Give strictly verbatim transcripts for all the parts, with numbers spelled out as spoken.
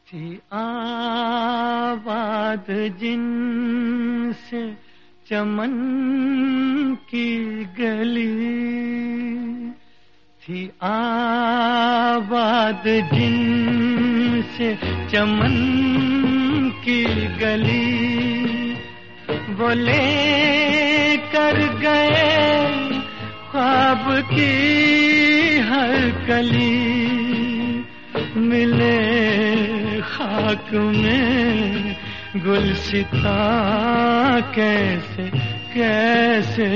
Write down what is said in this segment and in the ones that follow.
थी आबाद जिनसे चमन की गली, थी आबाद जिनसे चमन की गली। वो ले कर गए ख्वाब की हर कली, मिले खाक में गुलसिता कैसे कैसे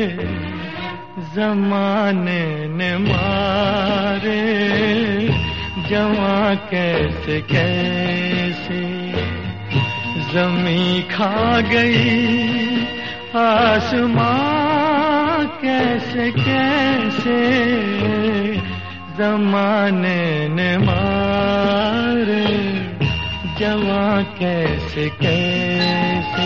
ज़माने ने मारे, जवां कैसे कैसे। ज़मीं खा गई आसमां कैसे कैसे, ज़माने ने मारे जवां कैसे कैसे।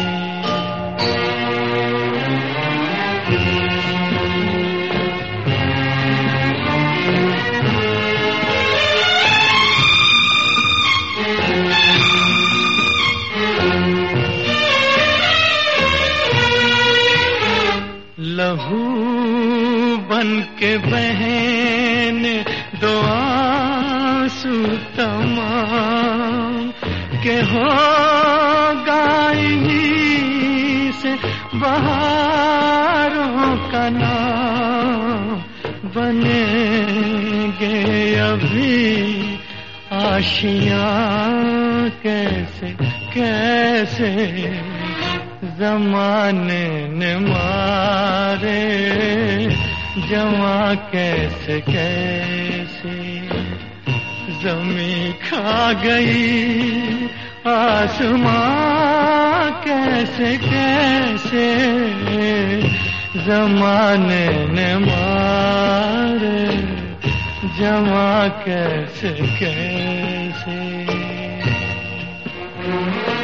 लहू बन के बहन दो आंसू तमाम के होगा इन्हीं से बहारों का नाम। बनेंगे अभी आशियां कैसे कैसे, ज़माने ने मारे जवां कैसे कैसे। ज़मीं खा गई आसमां कैसे कैसे, ज़माने ने मारे जवां कैसे कैसे।